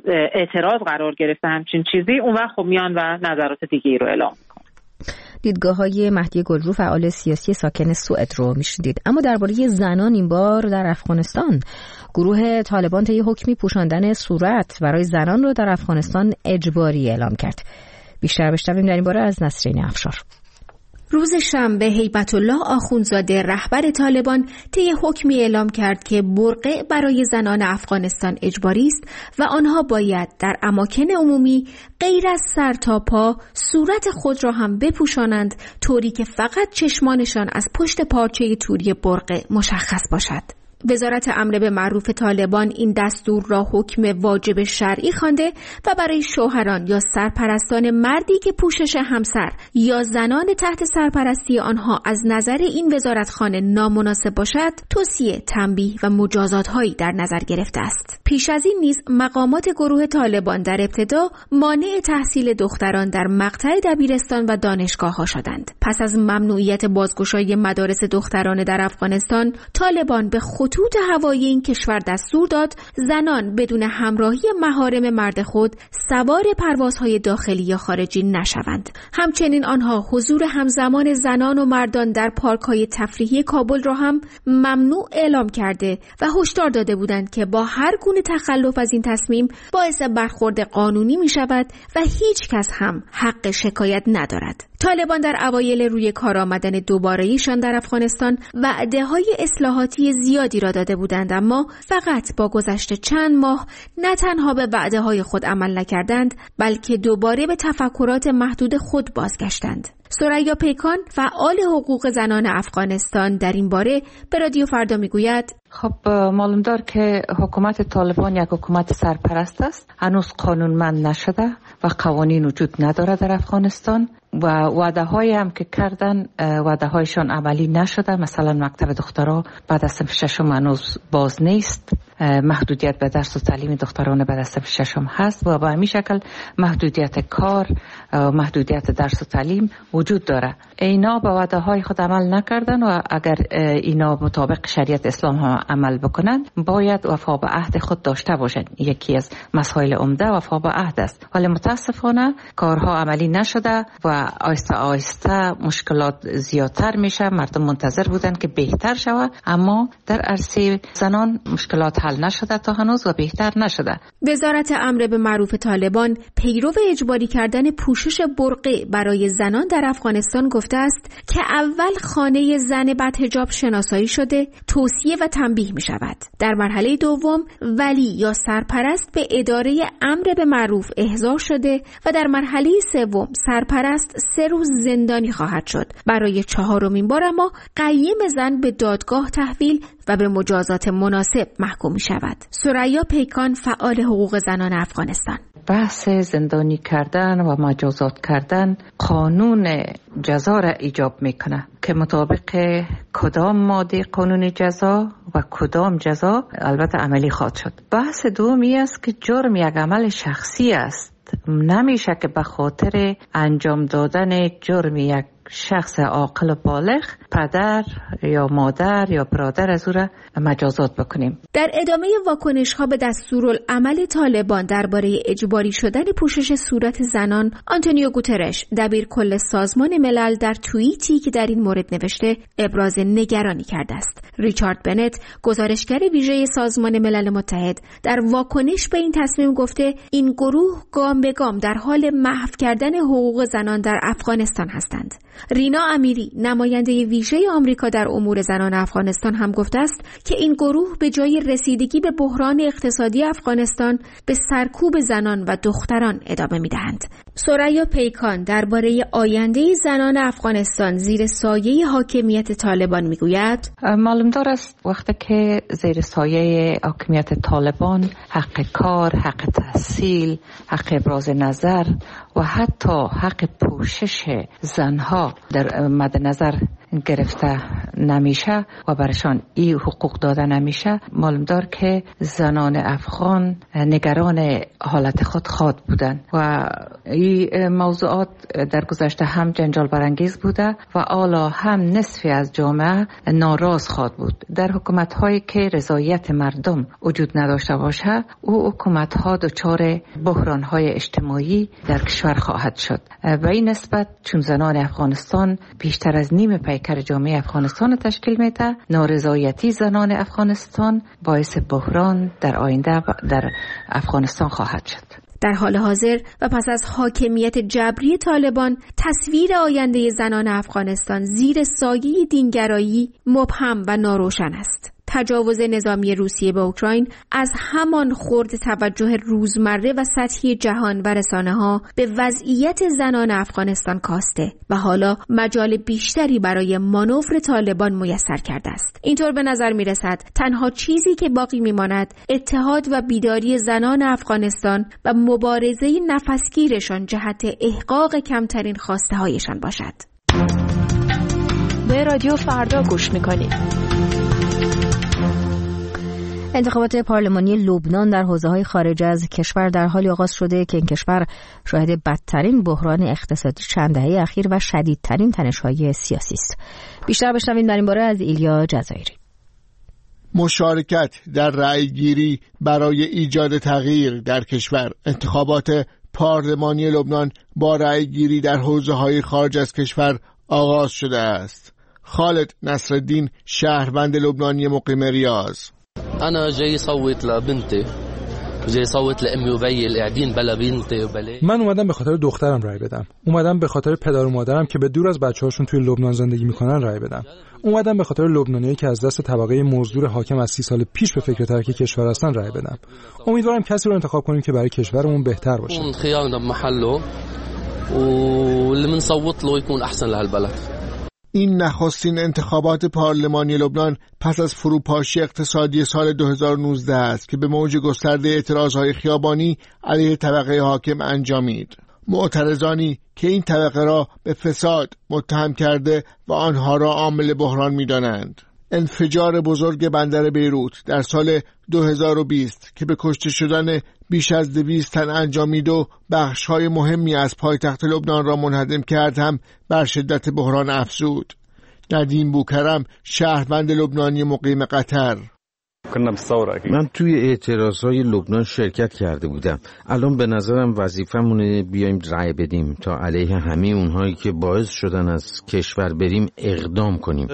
Speaker 12: اعتراض قرار گرفته همچین چیزی، اون وقت خب میان و نظرات دیگه‌ای رو اعلام میکنن.
Speaker 1: دیدگاه‌های مهدی گلرو فعال سیاسی ساکن سوئد رو میشنیدید. اما درباره زنان این بار در افغانستان، گروه طالبان طی حکمی پوشاندن صورت برای زنان رو در افغانستان اجباری اعلام کرد. بیشتر بشنویم در این باره از نسرین افشار.
Speaker 11: روز شنبه هیبت الله آخوندزاده رهبر طالبان طی حکمی اعلام کرد که برقع برای زنان افغانستان اجباری است و آنها باید در اماکن عمومی غیر از سر تا پا صورت خود را هم بپوشانند، طوری که فقط چشمانشان از پشت پارچه توری برقع مشخص باشد. وزارت امر به معروف طالبان این دستور را حکم واجب شرعی خوانده و برای شوهران یا سرپرستان مردی که پوشش همسر یا زنان تحت سرپرستی آنها از نظر این وزارتخانه نامناسب باشد، توصیه، تنبیه و مجازات‌هایی در نظر گرفته است. پیش از این نیز مقامات گروه طالبان در ابتدا مانع تحصیل دختران در مقطع دبیرستان و دانشگاه‌ها شدند. پس از ممنوعیت بازگشایی مدارس دخترانه در افغانستان، طالبان به خطوط هوایی این کشور دستور داد زنان بدون همراهی محارم مرد خود سوار پروازهای داخلی یا خارجی نشوند. همچنین آنها حضور همزمان زنان و مردان در پارک‌های تفریحی کابل را هم ممنوع اعلام کرده و هشدار داده بودند که با هر گونه تخلف از این تصمیم باعث برخورد قانونی می شود و هیچ کس هم حق شکایت ندارد. طالبان در اوایل روی کار آمدن دوباره‌ایشان در افغانستان وعده‌های اصلاحاتی زیادی را داده بودند، اما فقط با گذشت چند ماه نه تنها به وعده‌های خود عمل نکردند، بلکه دوباره به تفکرات محدود خود بازگشتند. ثریا پیکان فعال حقوق زنان افغانستان در این باره به رادیو فردا میگوید:
Speaker 13: خب معلوم دار که حکومت طالبان یک حکومت سرپرست است، هنوز قانونمند نشده و قوانین وجود نداره در افغانستان و وعده های هم که کردن وعده هایشان عملی نشده. مثلا مکتب دخترها بعد از صنف ششم هنوز باز نیست، محدودیت به درس و تعلیم دختران بعد از صنف ششم هست و به همین شکل محدودیت کار، محدودیت درس و تعلیم وجود داره. اینا به وعده های خود عمل نکردن و اگر اینا مطابق شریعت اسلام ها عمل بکنن باید وفا به عهد خود داشته باشند. یکی از مسائل عمده وفا به عهد است، ولی متاسفانه کارها عملی نشده و آیسته آیسته مشکلات زیادتر میشه. مردم منتظر بودن که بهتر شود، اما در عرصه زنان مشکلات حل نشده تا هنوز و بهتر نشده.
Speaker 11: وزارت امر به معروف طالبان پیرو اجباری کردن پوشش برقع برای زنان در افغانستان گفته است که اول خانه زن بدحجاب شناسایی شده، توصیه و تنبیه می شود. در مرحله دوم ولی یا سرپرست به اداره امر به معروف احضار شده و در مرحله سوم سرپرست سه روز زندانی خواهد شد. برای چهارمین بار اما قیم زن به دادگاه تحویل و به مجازات مناسب محکوم می شود. ثریا پیکان فعال حقوق زنان افغانستان:
Speaker 13: بحث زندانی کردن و مجازات کردن قانون جزا را ایجاب میکنه که مطابق کدام ماده قانون جزا و کدام جزا البته عملی خواهد شد. بحث دومی است که جرم یک عمل شخصی است، نمیشه که به خاطر انجام دادن جرم یک شخص عاقل و بالغ پدر یا مادر یا برادر از او را مجازات بکنیم.
Speaker 11: در ادامه واکنش‌ها به دستورالعمل طالبان درباره اجباری شدن پوشش صورت زنان، آنتونیو گوترش دبیرکل سازمان ملل در توییتی که در این مورد نوشته ابراز نگرانی کرده است. ریچارد بنت، گزارشگر ویژه سازمان ملل متحد، در واکنش به این تصمیم گفته این گروه گام به گام در حال محو کردن حقوق زنان در افغانستان هستند. رینا امیری، نماینده ویژه آمریکا در امور زنان افغانستان، هم گفته است که این گروه به جای رسیدگی به بحران اقتصادی افغانستان به سرکوب زنان و دختران ادامه می‌دهند. ثریا پیکان درباره آینده زنان افغانستان زیر سایه حاکمیت طالبان میگوید:
Speaker 13: معلومدار است وقتی که زیر سایه حاکمیت طالبان حق کار، حق تحصیل، حق ابراز نظر و حتی حق پوشش زنها در مد نظر گرفته نمیشه و برشان این حقوق داده نمیشه، معلوم دار که زنان افغان نگران حالت خود خواد بودن و این موضوعات در گذشته هم جنجال برانگیز بوده و حالا هم نصفی از جامعه ناراض خواد بود. در حکومت هایی که رضایت مردم وجود نداشته باشه، او حکومت ها دچار بحران های اجتماعی در کشور خواهد شد. به این نسبت چون زنان افغانستان بیشتر از نیم پیکر جامعه افغانستان تشکیل میده، نارضایتی زنان افغانستان باعث بحران در آینده در افغانستان خواهد شد.
Speaker 11: در حال حاضر و پس از حاکمیت جبری طالبان، تصویر آینده زنان افغانستان زیر سایه دینگرایی مبهم و ناروشن است. تجاوز نظامی روسیه به اوکراین از همان خرد توجه روزمره و سطحی جهان و رسانه‌ها به وضعیت زنان افغانستان کاسته و حالا مجال بیشتری برای مانور طالبان میسر کرده است. اینطور به نظر می‌رسد تنها چیزی که باقی می‌ماند اتحاد و بیداری زنان افغانستان و مبارزه نفسگیرشان جهت احقاق کمترین خواسته‌هایشان باشد.
Speaker 10: به رادیو فردا گوش می‌کنید.
Speaker 1: انتخابات پارلمانی لبنان در حوزه‌های خارج از کشور در حالی آغاز شده که این کشور شاهد بدترین بحران اقتصادی چند دهه اخیر و شدیدترین تنش‌های سیاسی است. بیشتر بشنوید در این باره از ایلیا جزایری.
Speaker 14: مشارکت در رأی‌گیری برای ایجاد تغییر در کشور. انتخابات پارلمانی لبنان با رأی‌گیری در حوزه‌های خارج از کشور آغاز شده است. خالد نصرالدین، شهروند لبنانی مقیم ریاض:
Speaker 15: أنا جاي صوت لبنتي جاي صوت لأمي وبي اللي قاعدين بلا بنتي وبلا.
Speaker 16: من اومدم به خاطر دخترم رای بدم. اومدم به خاطر پدر و مادرم که به دور از بچه‌هاشون توی لبنان زندگی میکنن رای بدم. اومدم به خاطر لبنانیایی که از دست طبقه مزدور حاکم از سی سال پیش به فکر ترک کشور هستن رای بدم. امیدوارم کسی رو انتخاب کنیم که برای کشورمون بهتر باشه.
Speaker 15: اون خيارنا بمحله واللي بنصوت له يكون احسن لهالبلد.
Speaker 14: این نخستین انتخابات پارلمانی لبنان پس از فروپاشی اقتصادی سال دو هزار و نوزده است که به موج گسترده اعتراضهای خیابانی علیه طبقه حاکم انجامید. معترضانی که این طبقه را به فساد متهم کرده و آنها را عامل بحران می‌دانند. انفجار بزرگ بندر بیروت در سال دو هزار و بیست که به کشته شدن بیش از دویست تن انجامید و بخش‌های مهمی از پایتخت لبنان را منهدم کرد هم بر شدت بحران افزود. ندیم بوکرم، شهروند لبنانی مقیم قطر:
Speaker 17: من توی اعتراضهای لبنان شرکت کرده بودم. الان به نظرم وظیفمونه بیایم رأی بدیم تا علیه همه اونهایی که باعث شدن از کشور بریم اقدام کنیم.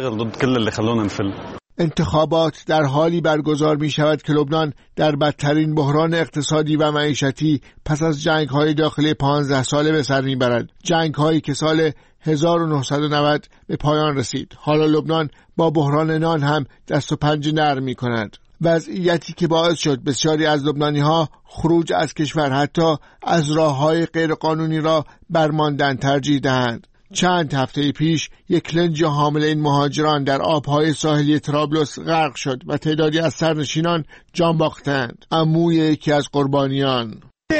Speaker 14: انتخابات در حالی برگزار می شود که لبنان در بدترین بحران اقتصادی و معیشتی پس از جنگ‌های داخلی پانزده ساله به سر می برد. جنگ‌هایی که سال هزار و نهصد و نود به پایان رسید. حالا لبنان با بحران نان هم دست و پنجه نرم می کند. وضعیتی که باعث شد بسیاری از لبنانی‌ها خروج از کشور، حتی از راه‌های غیرقانونی را برماندن ترجیح دهند. چند هفته پیش یک لنج حامل این مهاجران در آبهای ساحلی طرابلس غرق شد و تعدادی از سرنشینان جان باختند. عموی یکی از قربانیان: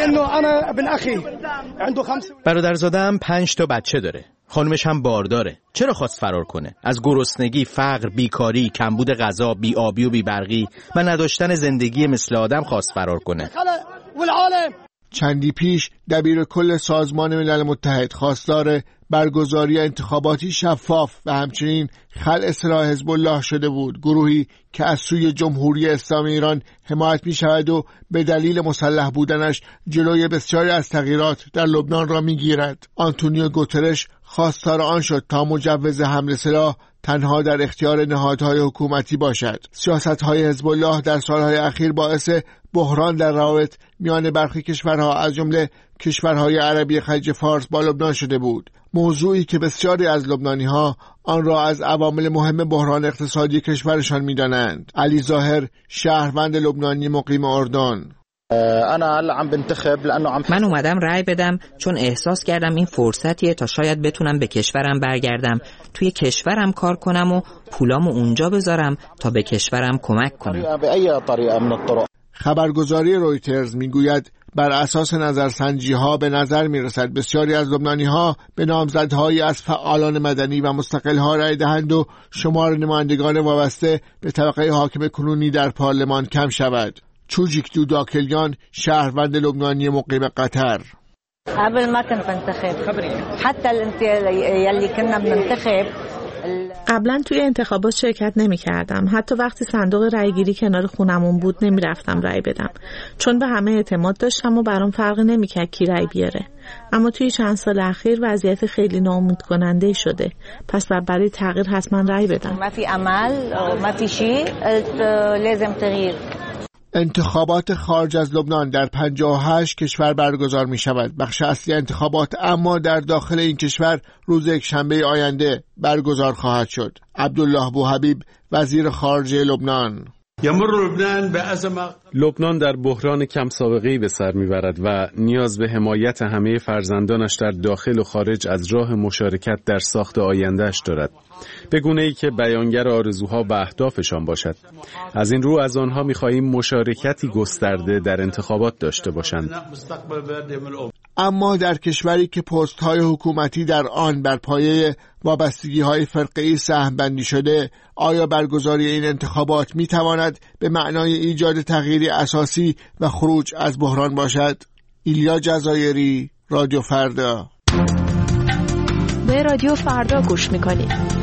Speaker 8: برادرزاده‌ام پنج تا بچه داره. خانمش هم بارداره. چرا خواست فرار کنه؟ از گرسنگی، فقر، بیکاری، کمبود غذا، بی‌آبی و بی‌برقی و نداشتن زندگی مثل آدم خواست فرار کنه.
Speaker 14: چندی پیش دبیر کل سازمان ملل متحد خواستار برگزاری انتخاباتی شفاف و همچنین خلع سلاح حزب الله شده بود، گروهی که از سوی جمهوری اسلامی ایران حمایت می شود و به دلیل مسلح بودنش جلوی بسیاری از تغییرات در لبنان را می گیرد. آنتونیو گوترش خواستار آن شد تا مجوز حمل سلاح تنها در اختیار نهادهای حکومتی باشد. سیاست‌های حزب الله در سالهای اخیر باعث بحران در روابط میان برخی کشورها از جمله کشورهای عربی خلیج فارس با لبنان شده بود، موضوعی که بسیاری از لبنانی‌ها آن را از عوامل مهم بحران اقتصادی کشورشان می‌دانند. علی ظاهر، شهروند لبنانی مقیم اردن:
Speaker 18: من اومدم رأی بدم چون احساس کردم این فرصتیه تا شاید بتونم به کشورم برگردم، توی کشورم کار کنم و پولامو اونجا بذارم تا به کشورم کمک کنم.
Speaker 14: خبرگزاری رویترز میگوید بر اساس نظرسنجی ها به نظر می رسد بسیاری از لبنانی ها به نامزدهایی از فعالان مدنی و مستقل ها رای دهند و شمار نمایندگان وابسته به طبقه حاکم کنونی در پارلمان کم شود. چوجیک دوداکلیان، شهروند لبنانی مقیم قطر:
Speaker 19: قبل ما كنت بنتخب حتى يلي كنا بننتخب
Speaker 20: قبلا توی انتخابات شرکت نمی کردم. حتی وقتی صندوق رای گیری کنار خونمون بود نمی رفتم رای بدم، چون به همه اعتماد داشتم و برام فرق نمی کرد کی رای بیاره. اما توی چند سال اخیر وضعیت خیلی ناامید کننده شده، پس برای تغییر حتما رای بدم.
Speaker 19: ما فی عمل ما فی شیء لازم تغییر.
Speaker 14: انتخابات خارج از لبنان در پنجاه و هشت کشور برگزار می شود. بخش اصلی انتخابات اما در داخل این کشور روز یکشنبه آینده برگزار خواهد شد. عبدالله بوحبیب، وزیر خارجه لبنان:
Speaker 21: لبنان در بحران کم سابقه‌ای به سر می‌برد و نیاز به حمایت همه فرزندانش در داخل و خارج از راه مشارکت در ساخت آینده‌اش دارد، به گونه‌ای که بیانگر آرزوها و اهدافشان باشد. از این رو از آنها می‌خواهیم مشارکتی گسترده در انتخابات داشته باشند.
Speaker 14: اما در کشوری که پست‌های حکومتی در آن بر پایه وابستگی‌های فرقه‌ای سهم بندی شده، آیا برگزاری این انتخابات می‌تواند به معنای ایجاد تغییری اساسی و خروج از بحران باشد؟ ایلیا جزایری، رادیو فردا.
Speaker 10: به رادیو فردا گوش می‌کنید.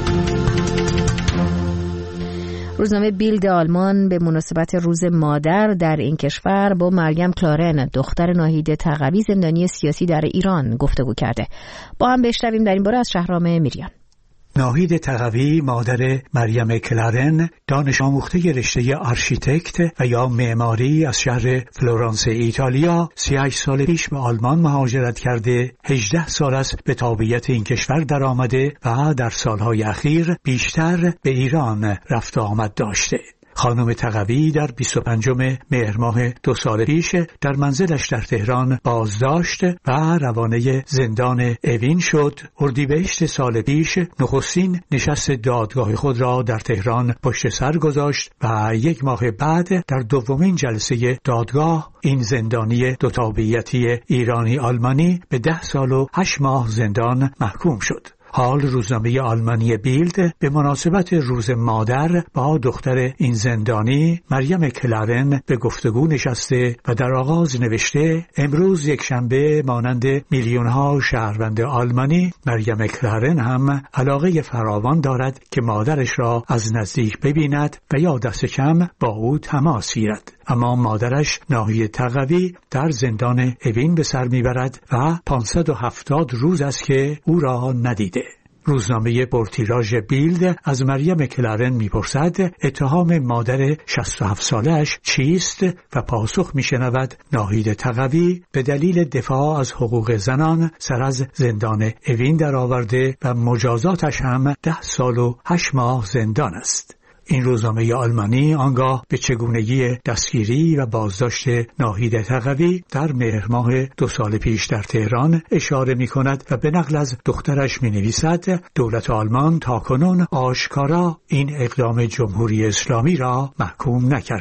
Speaker 1: روزنامه بیلد آلمان به مناسبت روز مادر در این کشور با مریم کلارن، دختر ناهید تقوی زندانی سیاسی در ایران، گفتگو کرده. با هم بشنویم در این باره از شهرام میریان.
Speaker 22: ناهید تقوی مادر مریم کلارن، دانش آموخته رشته آرشیتکت و یا معماری از شهر فلورانس ایتالیا، سی و هشت سال پیش به آلمان مهاجرت کرده. هجده سال است به تابعیت این کشور در آمده و در سالهای اخیر بیشتر به ایران رفت و آمد داشته. خانم تقوی در بیست و پنجم مهر ماه دو سال پیش در منزلش در تهران بازداشت و روانه زندان اوین شد. اردیبهشت سال پیش نخستین نشست دادگاه خود را در تهران پشت سر گذاشت و یک ماه بعد در دومین جلسه دادگاه این زندانی دو تابعیتی ایرانی آلمانی به ده سال و هشت ماه زندان محکوم شد. حال روزنامه آلمانی بیلد به مناسبت روز مادر با دختر این زندانی مریم کلارن به گفتگو نشسته و در آغاز نوشته: امروز یک شنبه مانند میلیون ها شهروند آلمانی، مریم کلارن هم علاقه فراوان دارد که مادرش را از نزدیک ببیند و یا دست کم با او تماس گیرد. اما مادرش ناهید تقوی در زندان اوین به سر میبرد و پانصد و هفتاد روز است که او را ندیده. روزنامه پرتیراژ بیلد از مریم کلارن میپرسد اتهام مادر شصت و هفت سالش چیست و پاسخ میشنود ناهید تقوی به دلیل دفاع از حقوق زنان سر از زندان اوین درآورده و مجازاتش هم ده سال و هشت ماه زندان است. این روزنامه آلمانی آنگاه به چگونگی دستگیری و بازداشت ناهید تقوی در مهر ماه دو سال پیش در تهران اشاره می کند و به نقل از دخترش می نویسد دولت آلمان تاکنون آشکارا این اقدام جمهوری اسلامی را محکوم نکرده.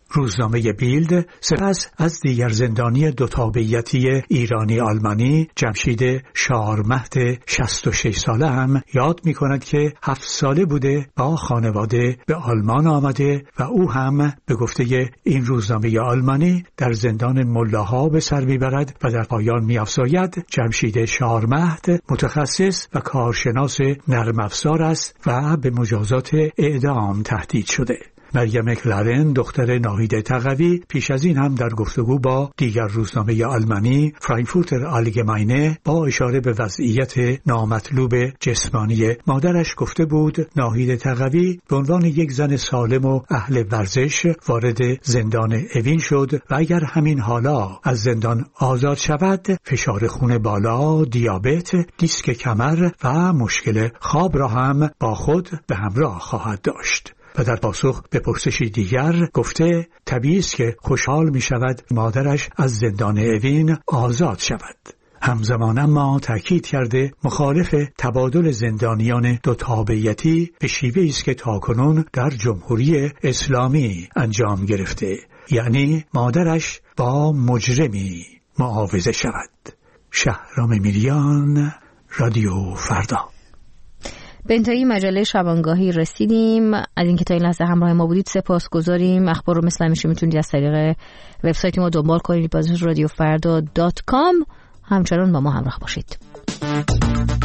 Speaker 22: روزنامه بیلد سپس از دیگر زندانی دو تابعیتی ایرانی آلمانی جمشید شارمهد شصت و شش ساله هم یاد می کند که هفت ساله بوده با خانواده به آلمان آمده و او هم به گفته این روزنامه آلمانی در زندان ملاها به سر میبرد و در پایان می افزاید جمشید شارمهد متخصص و کارشناس نرم افزار است و به مجازات اعدام تهدید شده. مریم کلارن دختر ناهید تقوی پیش از این هم در گفتگو با دیگر روزنامه آلمانی فرانکفورتر آلگماینه با اشاره به وضعیت نامطلوب جسمانی مادرش گفته بود ناهید تقوی به عنوان یک زن سالم و اهل ورزش وارد زندان اوین شد و اگر همین حالا از زندان آزاد شود فشار خون بالا، دیابت، دیسک کمر و مشکل خواب را هم با خود به همراه خواهد داشت. و در پاسخ به پرسشی دیگر گفته طبیعی است که خوشحال می شود مادرش از زندان اوین آزاد شود. همزمان اما تأکید کرده مخالف تبادل زندانیان دو تابعیتی به شیوهی است که تاکنون در جمهوری اسلامی انجام گرفته، یعنی مادرش با مجرمی معاوضه شود. شهرام میریان، رادیو فردا.
Speaker 1: به انتهای مجله شبانگاهی رسیدیم. از اینکه تا این لحظه همراه ما بودید سپاسگزاریم. اخبار رو مثل همیشه میتونید از طریق وبسایت ما دنبال کنید، باز رادیو فردا دات کام. همچنان با ما همراه باشید.